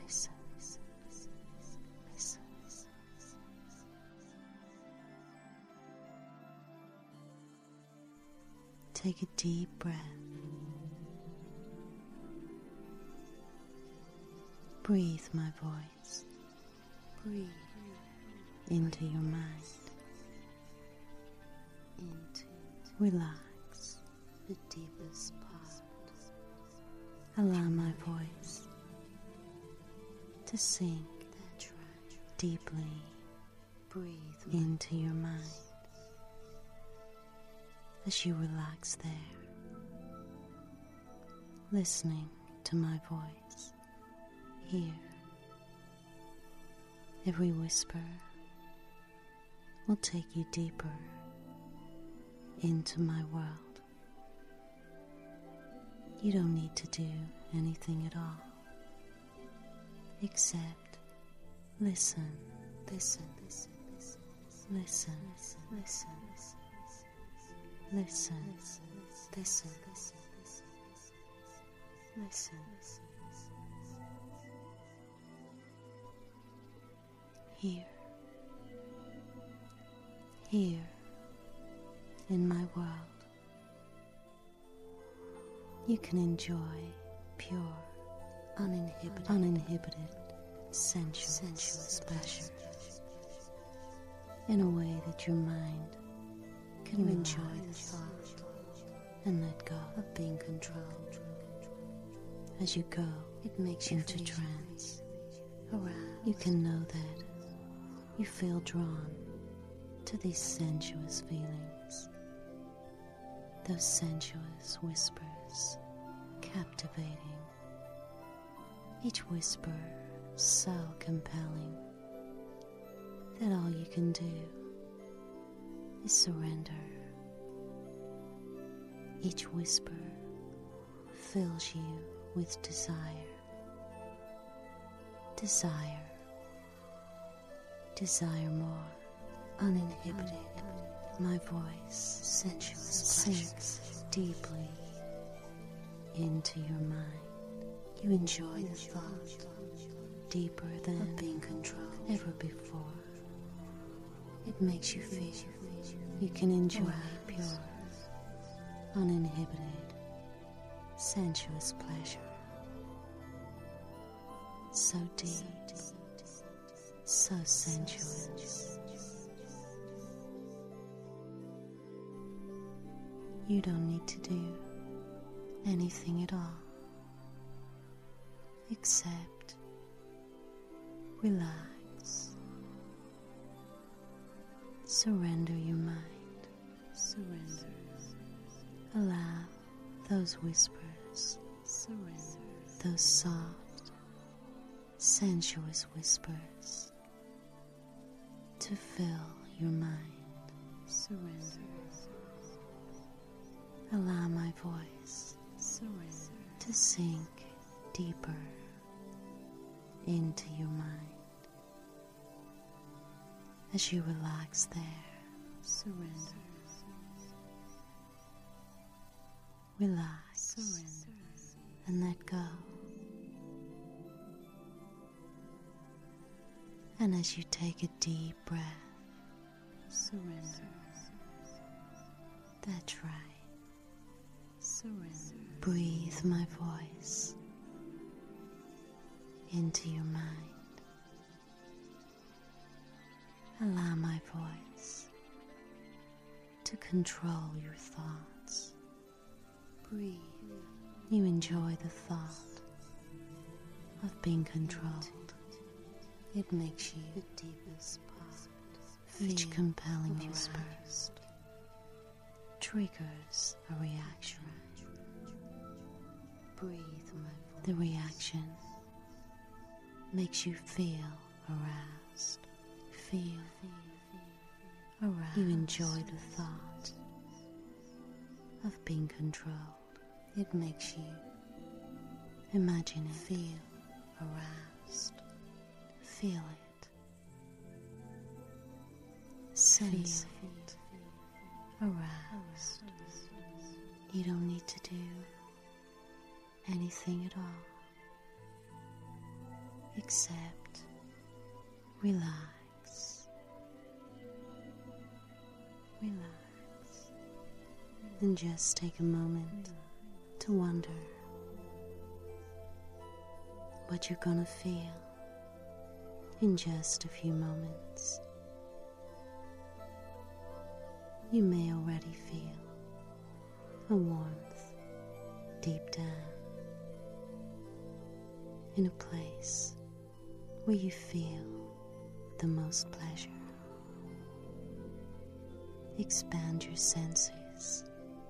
Listen. Listen. Take a deep breath. Breathe my voice. Breathe into your mind. Relax the deepest part. Allow my voice to sink deeply into your mind. As you relax there, listening to my voice, here, every whisper will take you deeper into my world. You don't need to do anything at all, except listen, listen, listen, listen, listen, listen, listen, listen. Here, in my world, you can enjoy pure, uninhibited, sensuous pleasure in a way that your mind can enjoy the thought and let go of being controlled. As you go, it makes you into trance. You can know that you feel drawn to these sensuous feelings, those sensuous whispers, captivating. Each whisper so compelling that all you can do is surrender. Each whisper fills you with desire. Desire more, uninhibited. My voice, sensuous pleasure, sinks deeply into your mind. You enjoy the thought deeper than being controlled ever before. It makes you feel you can enjoy pure, uninhibited, sensuous pleasure. So deep, so sensuous. You don't need to do anything at all except relax. Surrender your mind. Surrender. Allow those whispers, those soft, sensuous whispers to fill your mind. Surrender. Allow my voice to sink deeper into your mind. As you relax there, surrender. Relax and let go. And as you take a deep breath, surrender. That's right. Surrender. Breathe my voice into your mind. Allow my voice to control your thoughts. Breathe. You enjoy the thought of being controlled. It makes you the deepest part. Each compelling whisper triggers a reaction. Breathe my voice. The reaction makes you feel aroused. Feel aroused. You enjoy the thought of being controlled. It makes you imagine it. Feel aroused. Feel it. Sense it. Aroused. You don't need to do anything at all Accept, relax, relax, and just take a moment to wonder what you're gonna feel in just a few moments. You may already feel a warmth deep down in a place where you feel the most pleasure. Expand your senses.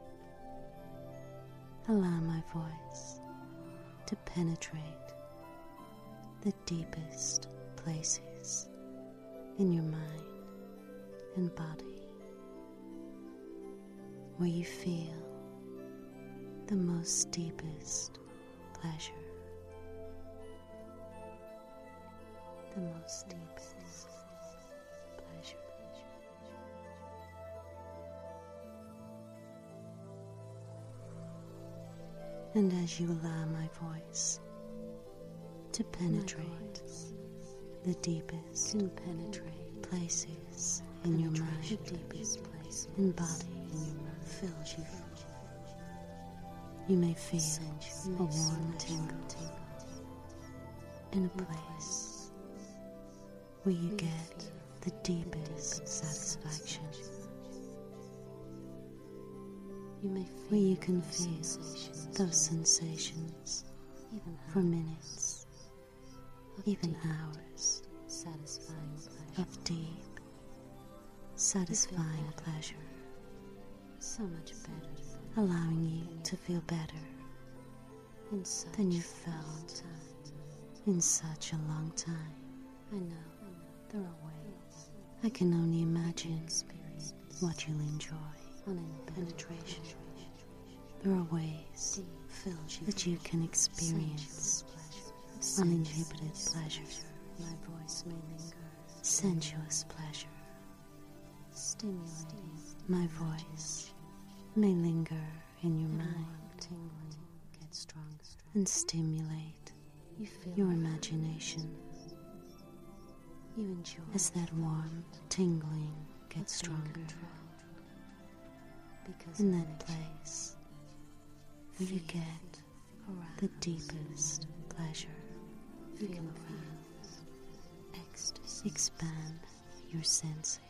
Allow my voice to penetrate the deepest places in your mind and body, where you feel the most deepest pleasure, the most deepest pleasure. And as you allow my voice to penetrate the deepest places in your mind and body, fills you. You may feel a warm tingle in a place where you get the deepest satisfaction, where you can feel those sensations for minutes, even hours of deep, satisfying pleasure, so much better, allowing you to feel better than you felt in such a long time. I know there are ways. I can only imagine what you'll enjoy on penetration. There are ways that you can experience uninhibited pleasure, sensuous pleasure. My voice may linger in your mind and stimulate your imagination as that warm tingling gets stronger in that place where you get the deepest pleasure. Expand your senses.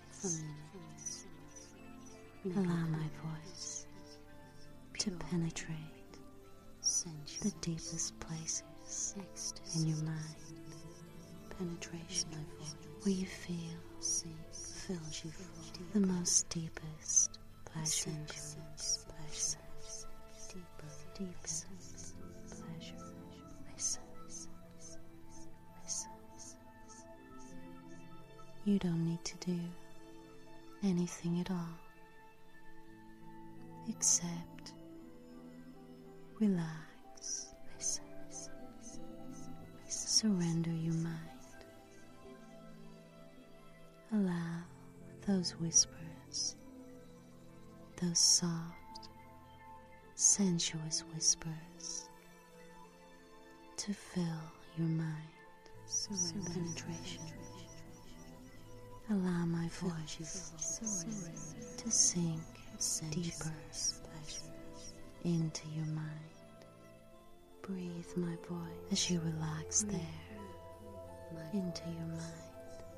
Allow my voice to penetrate the deepest places in your mind. Penetration where you feel the most deepest pleasure. Deepest pleasure. You don't need to do anything at all except relax, surrender your mind, allow those whispers, those soft, sensuous whispers to fill your mind. Surrender. Penetration. Allow my voice to sink deeper into your mind. Breathe my voice as you relax there into your mind.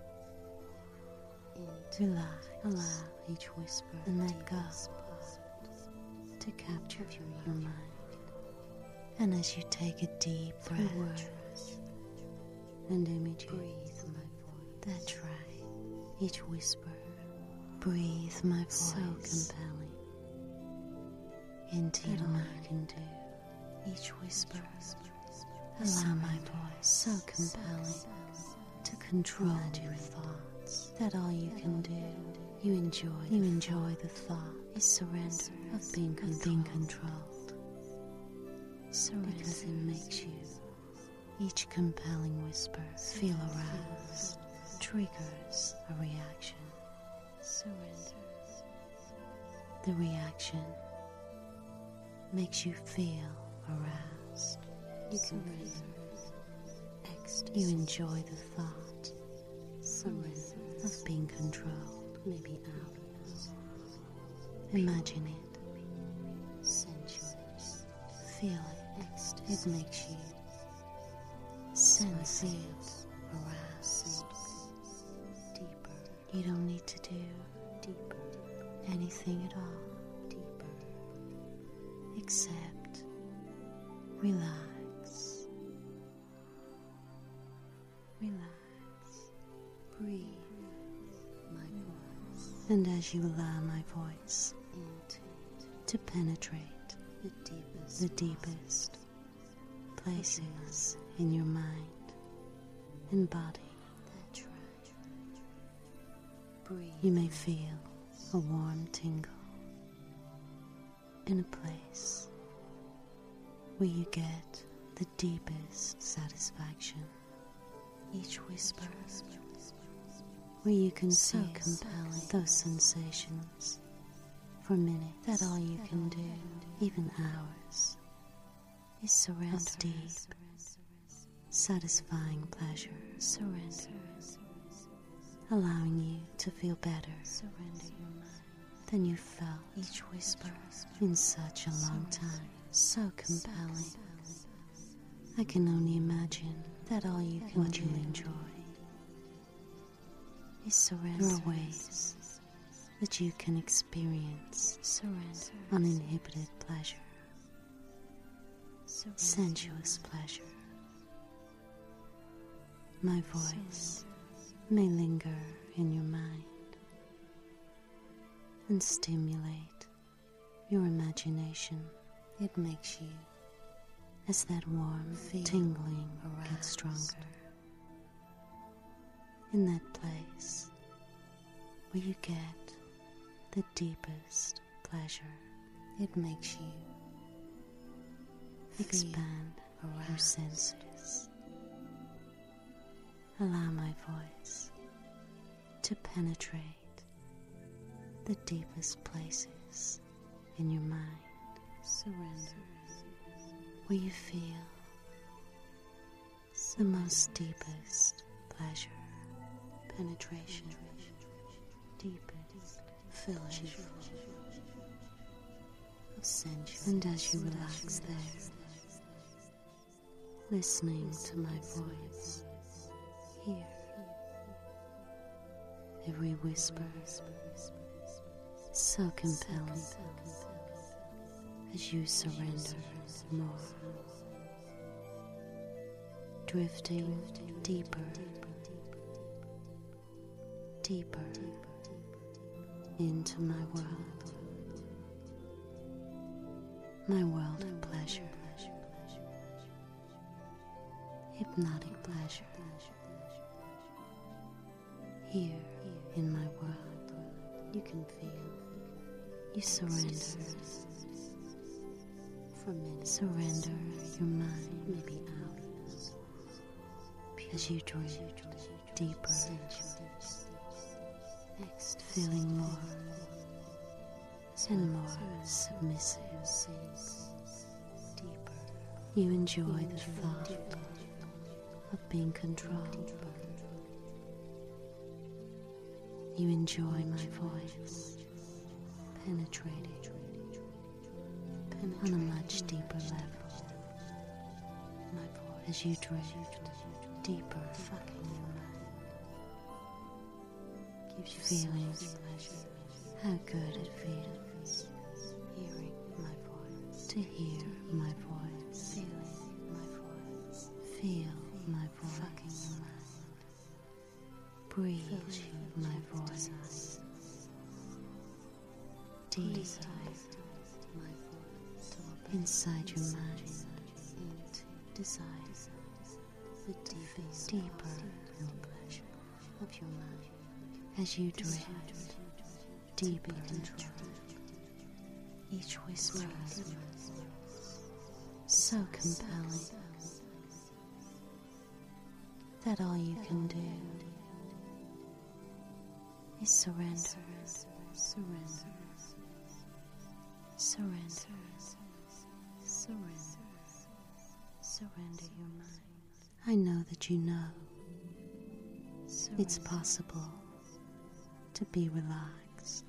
Relax. Allow each whisper and let go to capture your mind. And as you take a deep breath and images that try each whisper, breathe my voice so compelling into your mind. Can do each whisper. Allow my voice so compelling to control your thoughts that all you can do, you enjoy the thought, is surrender of being controlled. Surrender because it makes you, each compelling whisper, feel aroused, triggers a reaction. Surrender. The reaction makes you feel aroused. You can feel You enjoy the thought of being controlled, maybe hours. Imagine it. Sensuous. Feel it. It makes you sense it. Aroused. Deeper. You don't need to do anything at all. Except relax. Breathe my voice. And as you allow my voice to penetrate the deepest places in your mind and body, you may feel a warm tingle in a place where you get the deepest satisfaction. Each whisper, where you can feel those sensations for minutes. That all you can do, even hours, is surrender. Of deep, satisfying pleasure. Surrender, allowing you to feel better than you felt each whisper in such a long time. So compelling. I can only imagine that all you can do enjoy is surrender. There are ways that you can experience uninhibited pleasure, sensuous pleasure. My voice may linger in your mind and stimulate your imagination. It makes you, as that warm tingling gets stronger, in that place where you get the deepest pleasure. It makes you expand your senses. Allow my voice to penetrate the deepest places in your mind. Surrender, where you feel the most deepest pleasure, penetration, deepest filling of sensuality. And as you relax there, listening to my voice, hear every whisper, so compelling. As you surrender more, drifting deeper, deeper into my world of pleasure, hypnotic pleasure. Here in my world, you can feel, you surrender. Surrender your mind, maybe hours, as you drift deeper, feeling more and more submissive. You enjoy the thought of being controlled. You enjoy my voice penetrating on a much deeper level. My voice, as you drift deeper, feeling how good it feels hearing my voice, to hear my voice, feel my voice, breathe my voice, deep inside your mind, desire the deeper pleasure of your mind. As you drift deeper into each whisper, so compelling that all you can do is surrender, surrender, surrender, surrender, surrender your mind. I know that you know it's possible to be relaxed,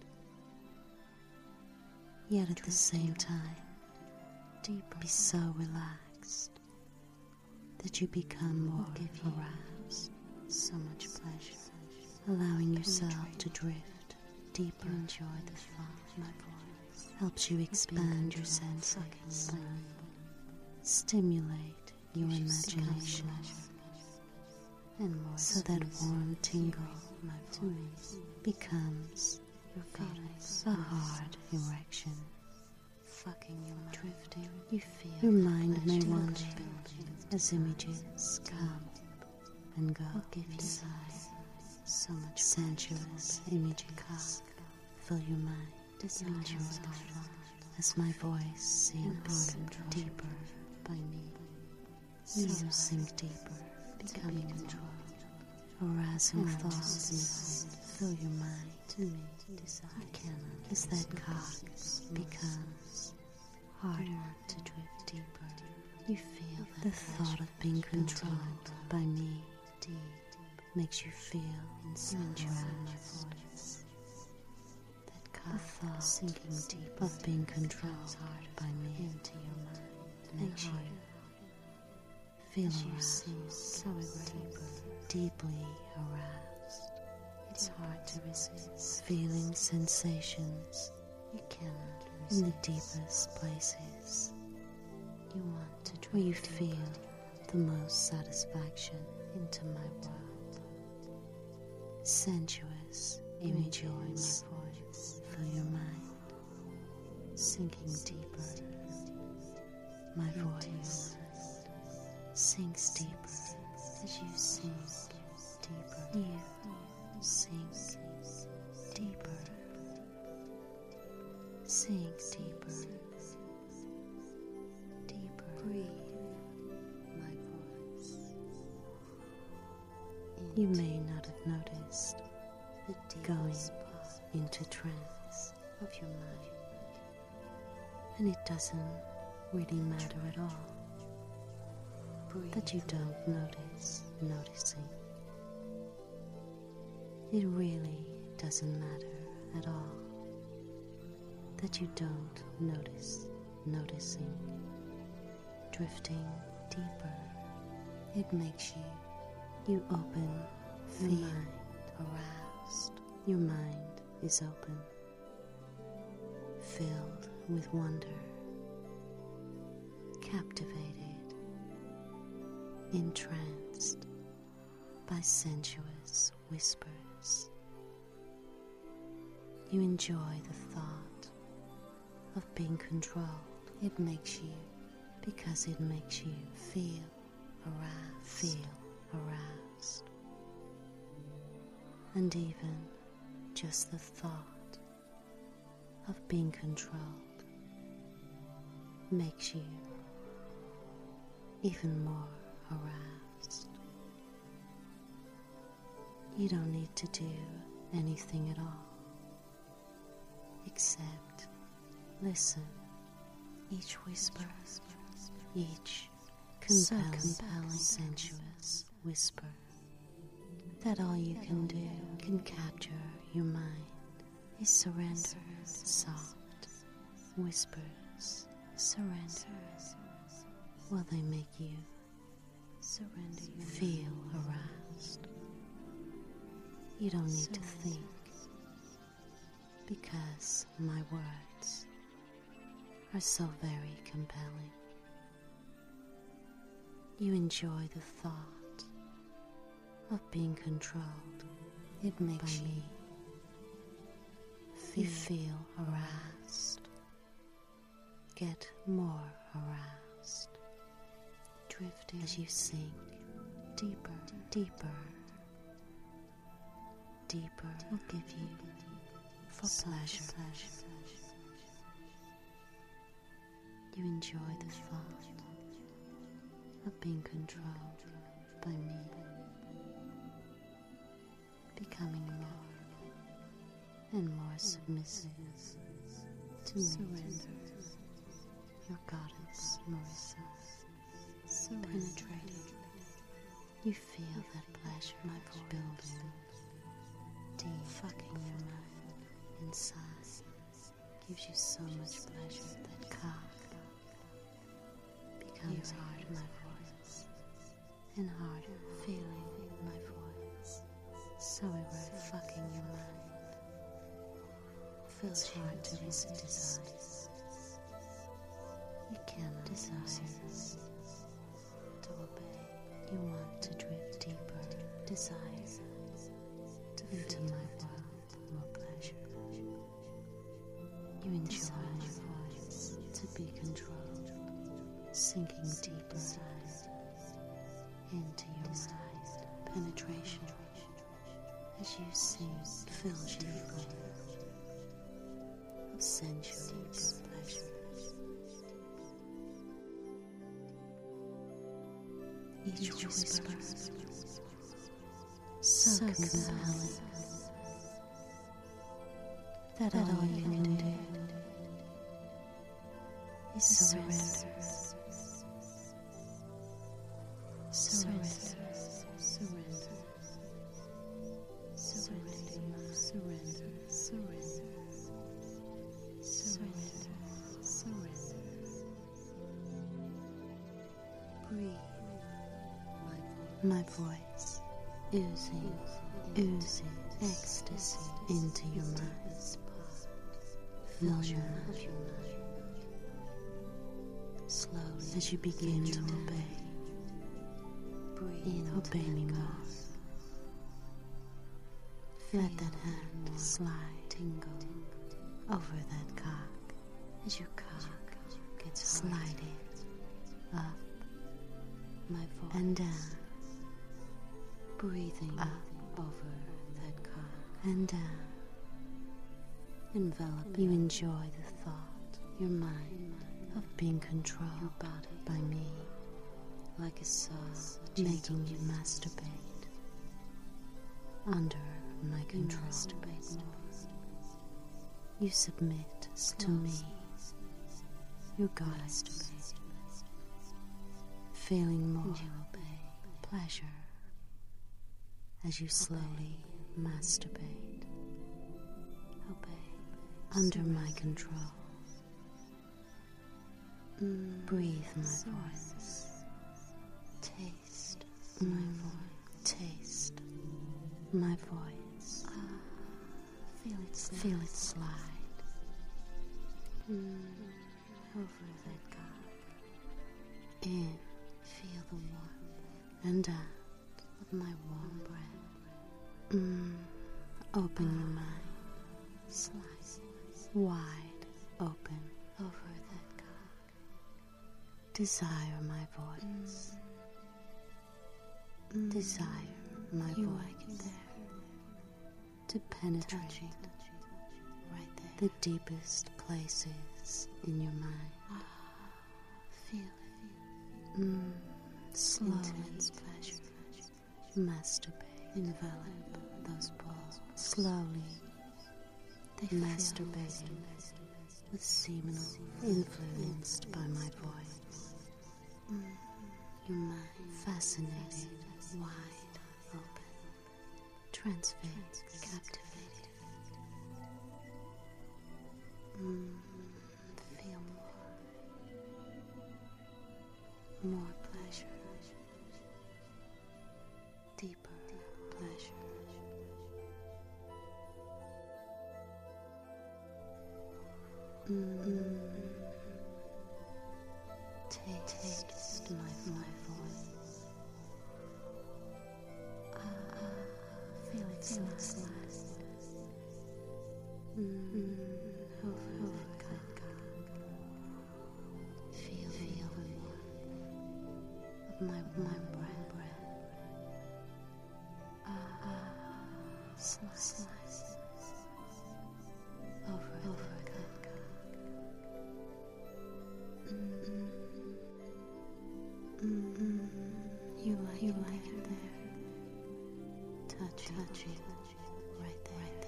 yet at the same time be so relaxed that you become more aroused. So much pleasure, allowing yourself to drift deeper. Enjoy the thought. My voice helps you expand your senses, stimulate your imagination, and more so that warm tingle to me becomes a hard erection. Fucking your mind. Drifting, you feel your mind may wander as images come and go. Give you so much sensuous images fill your mind. Enjoy the thought as my voice sinks deeper by me. You sink deeper, becoming controlled. Arousing thoughts fill your mind. To me, you cannot. As that cock becomes harder to drift deeper, you feel that the thought of being controlled by me deep makes you feel inside my voice. That cock sinking deep of being controlled by me into your mind makes you feel aroused, so deeply aroused. It's hard to resist feeling sensations you cannot resist in the deepest places. You want to where you feel the most satisfaction into my world. Sensuous images fill your mind, sinking deeper. My voice sinks deeper as you sink deeper. You sink deeper. Sink deeper. Deeper. Breathe my voice. You may not have noticed going into trance of your mind, and it doesn't really matter at all that you don't noticing. It really doesn't matter at all that you don't noticing. Drifting deeper, it makes you open, feel aroused. Your mind is open, filled with wonder, captivated, entranced by sensuous whispers. You enjoy the thought of being controlled. It makes you, because it makes you feel aroused. And even just the thought of being controlled makes you even more aroused. You don't need to do anything at all except listen. Each whisper, each compelling, sensuous whisper, that all you can do can capture your mind is surrender. Soft whispers, surrender. Will they make you feel aroused? You don't need to think, because my words are so very compelling. You enjoy the thought of being controlled. It makes you feel aroused. Get more aroused. Drifting as you sink deeper, deeper, deeper. Will give you for pleasure. You enjoy the thought of being controlled by me, becoming more and more submissive to me. Surrender, your goddess Marissa, penetrating You feel that pleasure building, deep fucking your mind inside. Gives you so much pleasure that cock becomes harder, my voice, and harder feeling my voice. So we were fucking your mind. Feels hard to resist. You cannot desire to obey. You want to drift deeper, desire to into my world, more pleasure. You enjoy my voice to be controlled, sinking deeper into your mind, penetration. As you sing, fills you of sensual pleasure. Each whisper so compelling that all you can do is surrender. Surrender. Surrender. Surrender. Surrender. Surrender. Surrender. Surrender. Breathe. My voice oozing ecstasy into your mind. Fill your mind slowly as you begin to obey. Obey me more. Let that hand slide, tingle over that cock as your cock gets sliding up my voice and down. Breathing up over that cock and down. Envelop. You enjoy the thought, your mind, of being controlled by me, like a saw, making you masturbate under my control. You submit to me, your goddess, feeling more pleasure as you slowly masturbate, under my control. Breathe my voice, taste my voice, taste my voice. Feel it slide over that cock. In, feel the warmth and out of my warm breath. Open your mind, slice wide open over that cock. Desire my voice. Desire my voice there to penetrate right there, the deepest places in your mind. Feel it. Slow intense pleasure. Masturbate. Envelop those balls. Slowly. They masturbate with seminal influenced by my voice. Your mind fascinated, wide open, transfixed, captivated. Feel more pleasure, deeper pleasure. Taste my voice. Feel it slide over the cock. Feel the warmth of my breath. Slice over the cock. You like it there. Touch it right there.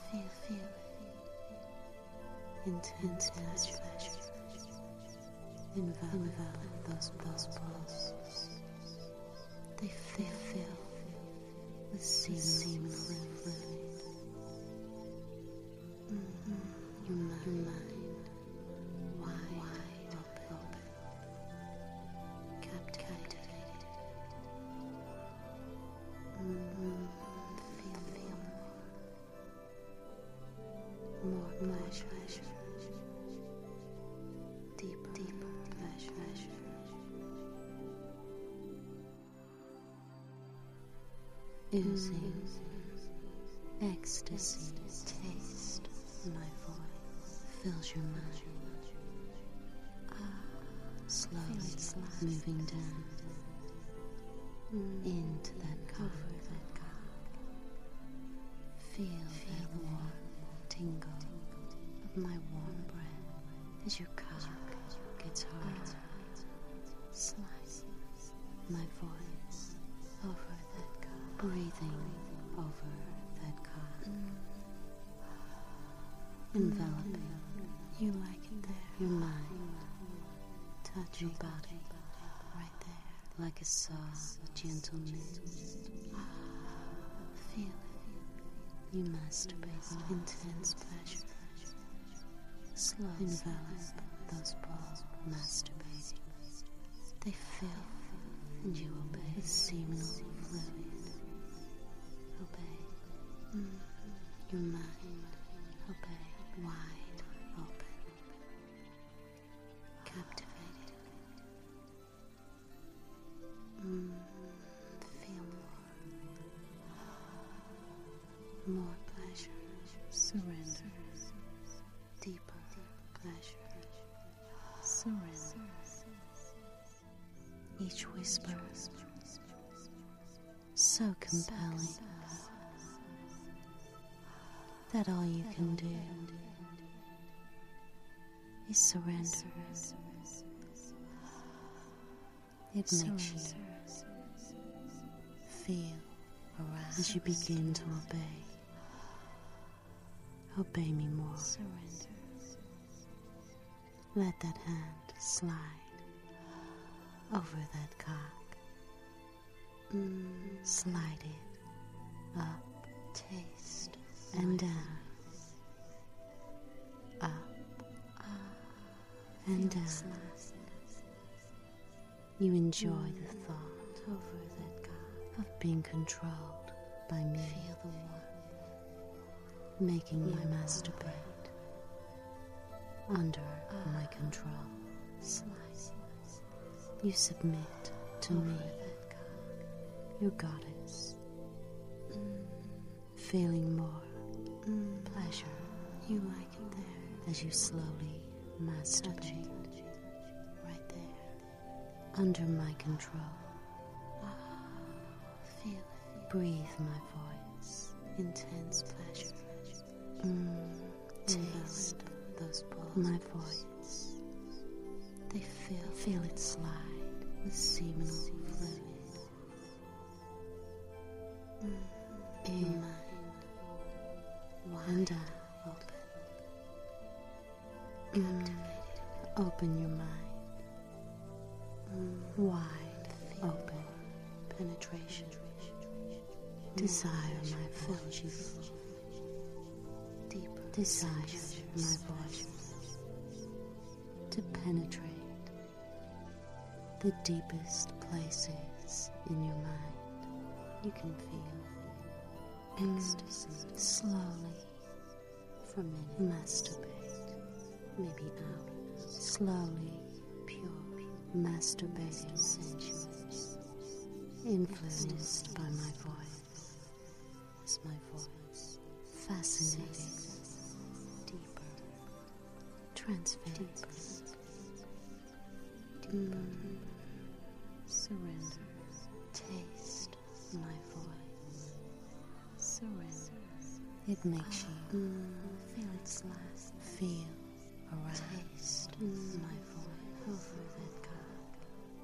Feel intense pleasure envelop those balls. They fill with seminal fluid. Your mind wide open, captivated. Feel more pleasure, deeper pleasure. Oozing ecstasy taste, my voice fills your mind. Slowly moving down into that comfort. Feel that warm tingle of my warm breath as your cock gets harder. Slide my voice over that cock, breathing over that cock, enveloping. You like it there. Your mind touch your body right there, like a soft, gentle mist. Feel it. You masturbate, intense pleasure. Slow envelop those balls, masturbate. They fill, and you obey with seminal fluid. Obey. Your mind, obey, wide open, captivated. Feel more pleasure, surrender, deeper pleasure, surrender. Each whisper so compelling that all you can do is surrender. It makes you feel aroused as you begin to obey. Obey me more. Surrender. Let that hand slide over that cock. Slide it up, taste, and down. Up, and down. You enjoy the thought over that cock of being controlled by me. Feel the warmth, making you masturbate under my control. You submit to me, your goddess, feeling more pleasure. You like it there as you slowly masturbate right there under my control. Feel it. Breathe my voice, intense pleasure. Taste those balls, my voice. They feel it slide with seminal fluid. In and out, open. Open your mind. Wide open penetration. Desire my fills you full. Deeper desire my voice to penetrate the deepest places in your mind. You can feel ecstasy slowly for minutes. Masturbate, maybe hours. Slowly, pure, masturbating sensuous, influenced by my voice. As my voice fascinating, deeper, transfixed, deeper. Surrender. Taste my voice. Surrender. It makes you feel its last. Feel around. Taste my voice over that cock.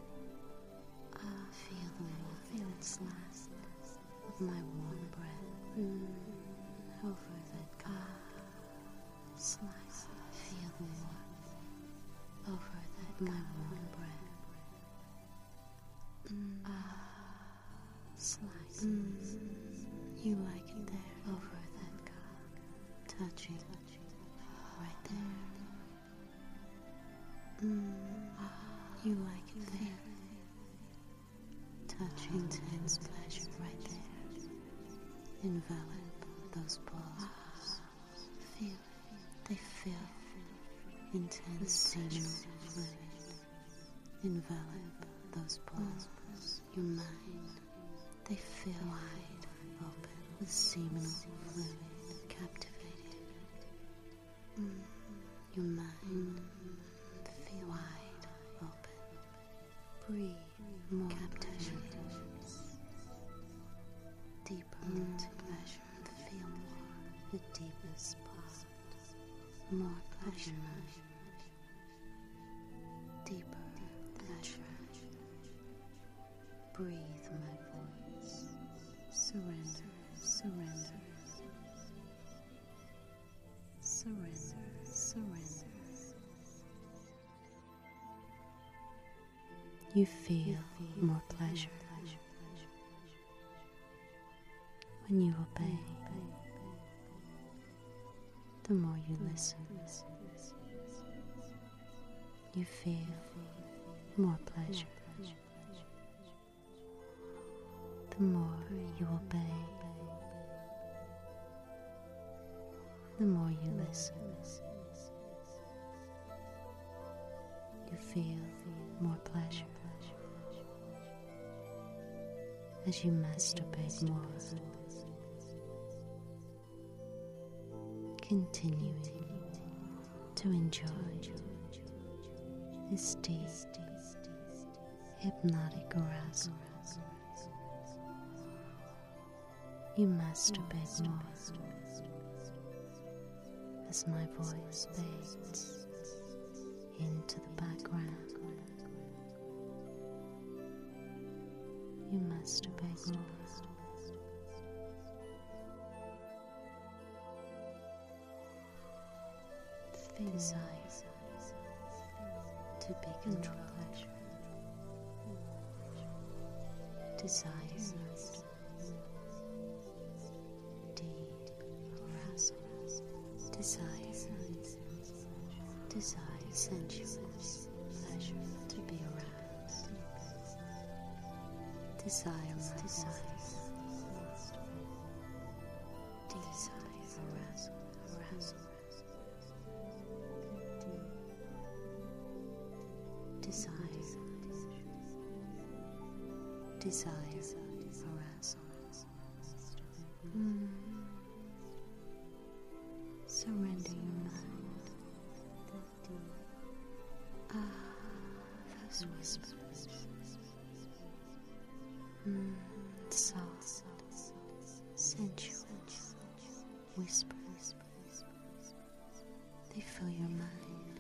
Feel the warmth. Feel its last of my warm breath over that cock. Slice. Feel the warmth over that my warm breath. Slice. You like it there. Over that cock. Touching. Right there. You like it there. Touching. Intense pleasure right there. Envelop those balls. Feel it. They fill. Intense seminal fluid. Envelop those balls. Your mind. They fill wide open with seminal fluid. Captivated. Your mind. Feel wide open. Breathe more captivated. Deeper into pleasure. Feel more. The deepest part. More pleasure. Deeper pleasure. Breathe my voice. Surrender, surrender. Surrender, surrender. You feel more pleasure when you obey. The more you listen, you feel more pleasure. The more you obey, the more you listen, you feel more pleasure as you masturbate more, continuing to enjoy this deep, hypnotic arousal. You masturbate more as my voice fades into the background. You masturbate more. Desire to be controlled. Desire deep arousal. Desire sensuous pleasure to be aroused. Desire arousal. Desire arousal. Surrender your mind. Those whispers. Soft, sensual whispers. They fill your mind.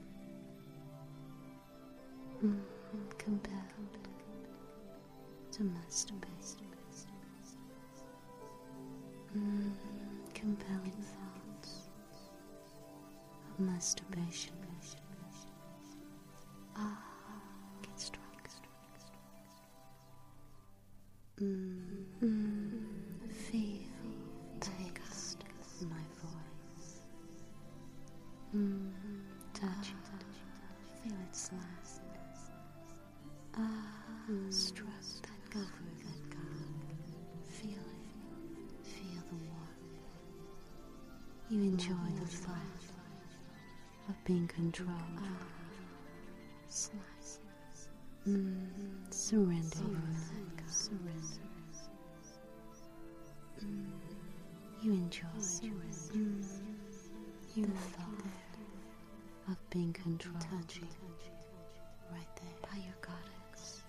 Compelled to masturbate. Compelling thoughts of masturbation. Get struck. Feel the gust of my voice. Touch it. Feel it slide. Stroke that cock. Feel it. Feel the warmth. You enjoy the thought of being controlled. Slice. Surrender your mind. Surrender. You enjoy the thought of being controlled. Touching right there by your goddess.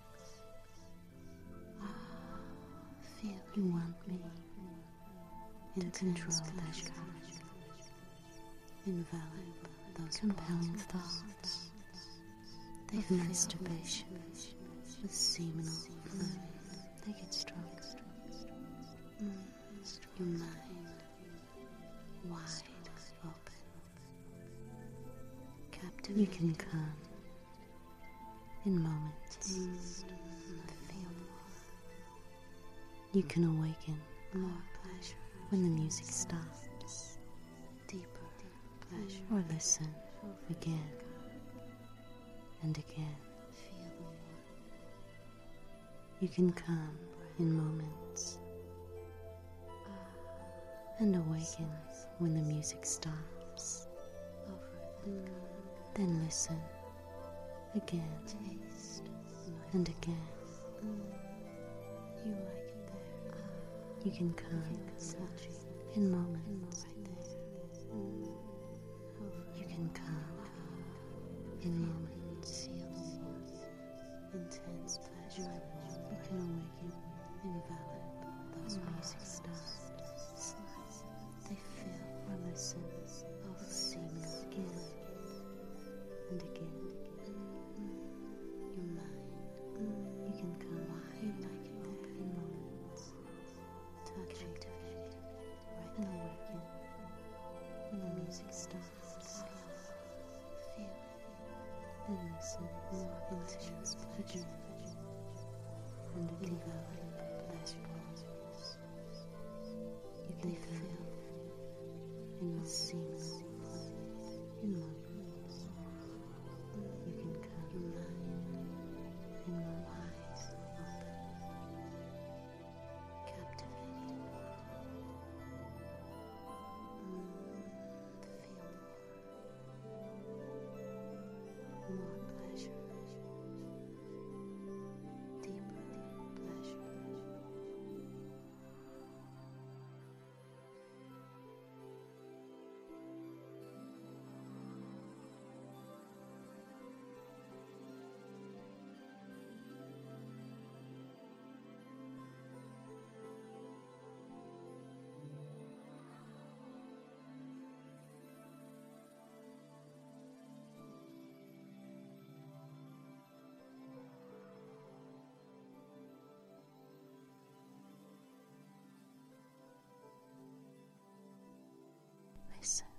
Feel you want me in control of that cock. Envelop those compelling thoughts of masturbation with seminal fluid. They get stronger. Your mind wide open. Captive. You can come in moments. You can awaken more pleasure when the music stops, deeper pleasure or listen again and again. feel the warmth You can come in moments and awaken when the music stops. over the Then listen again taste and again. you like it there You can come touching in moments. right there You can come in moments. feel the warmth intense pleasure You can awaken envelop those music stops. they fill Or listen overflowing again and again. your mind You can come you like it there in moments. touching right And awaken when the music stops. feel Then listen more intense pleasure again and again. envelop pleasure You they can fill come in moments. In moments. You can come your mind in moments. wide open captivating feel more pleasure deeper pleasure Listen